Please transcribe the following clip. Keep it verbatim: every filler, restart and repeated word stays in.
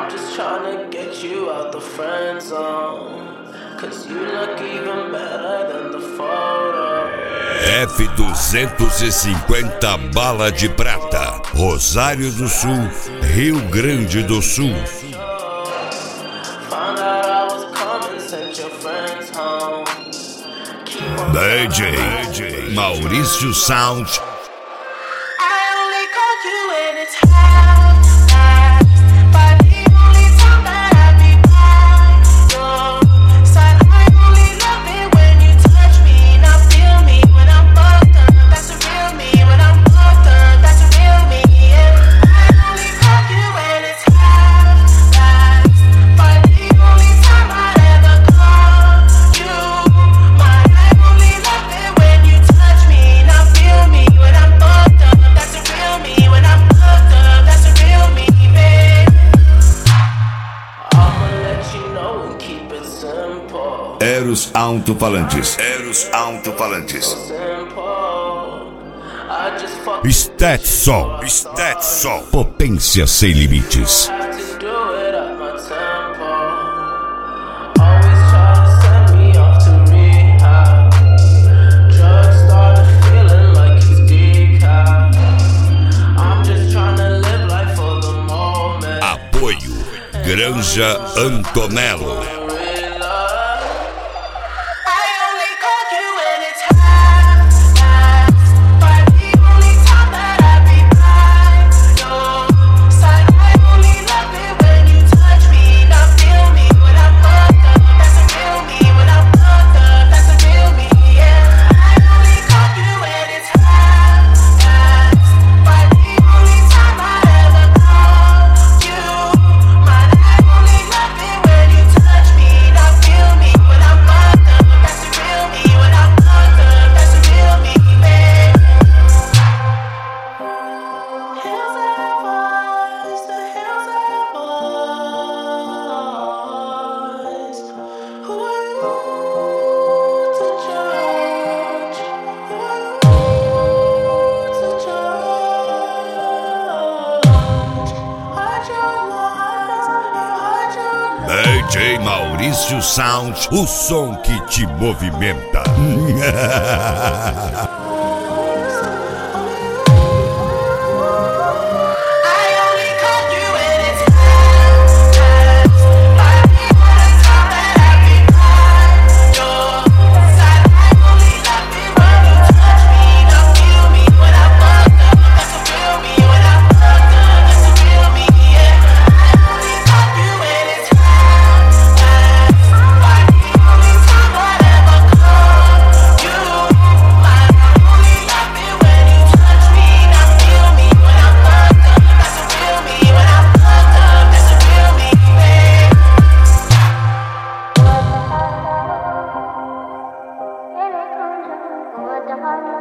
I'm just trying to get you out the friend zone, cause you look even better than the photo. F duzentos e cinquenta Bala de Prata, Rosário do Sul, Rio Grande do Sul. Found out I was coming, sent your friends home. D J, D J Maurício Sound. I only call you when it's hot, hot, but the only time that I be by your side. I only love it when you touch me, not feel me when I'm fucked up. That's the real me when I'm fucked up. That's the real me. Yeah. I only call you when it's hot, hot, but the only time I ever call you mine. I only love it when you touch me, not feel me when I'm fucked up. That's the real me when I'm fucked up. That's the real me, babe. I'ma let you know and keep it simple. Eros Alto-Falantes. Eros Alto-Falantes. Simple. I just fuck Stetson. Stetson. Potência sem limites. had to do it at my tempo. Always try to send me off to rehab. Drugs started feeling like it's decaf. I'm just trying to live life for the moment. Apoio Granja Antonello. Real love. I only call you when it's hot, hot, but the only time that I be by your side. I only love it when you touch me, not feel me when I'm fucked up. That's the real me when I'm fucked up. That's the real me, yeah. I only call you when it's hot, hot, but the only time I ever call you mine. I only love it when you touch me, not feel me when I'm fucked up. That's the real me when I'm fucked up. That's the real me, babe. Hills have eyes, the hills have eyes. Who are you to judge? Who are you to judge? Hide your lies, hide your D J Maurício Sound, o som que te movimenta. I only call you when it's hot, hot, but the only time that I be by your side. I only love it when you touch me, not feel me when I'm fucked up. That's the real me when I'm fucked up. That's the real me, yeah. I only call you when it's hot, hot, but the only time I ever call you mine. I only love it when you touch me, not feel me when I'm fucked up. That's the real me when I'm fucked up. That's the real me, babe. What the